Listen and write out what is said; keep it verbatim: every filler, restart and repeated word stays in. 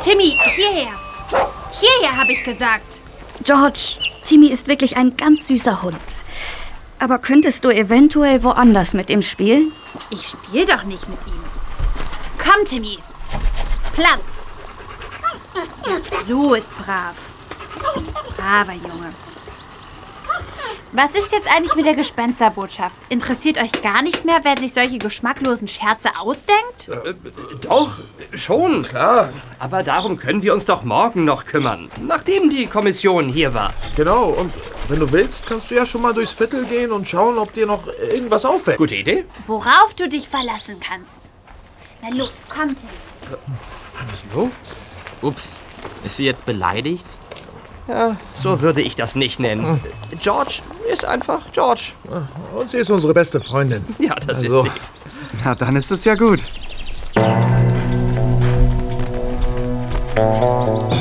Timmy, hierher. Hierher, habe ich gesagt. George, Timmy ist wirklich ein ganz süßer Hund. Aber könntest du eventuell woanders mit ihm spielen? Ich spiele doch nicht mit ihm. Komm, Timmy. Platz. Ja, so ist brav. Braver Junge. Was ist jetzt eigentlich mit der Gespensterbotschaft? Interessiert euch gar nicht mehr, wer sich solche geschmacklosen Scherze ausdenkt? Äh, doch, schon. Klar. Aber darum können wir uns doch morgen noch kümmern, nachdem die Kommission hier war. Genau, und wenn du willst, kannst du ja schon mal durchs Viertel gehen und schauen, ob dir noch irgendwas auffällt. Gute Idee. Worauf du dich verlassen kannst. Na los, komm, Timmy. So? Ups, ist sie jetzt beleidigt? Ja, so würde ich das nicht nennen. George ist einfach George. Und sie ist unsere beste Freundin. Ja, das Also. ist sie. Na, dann ist es ja gut.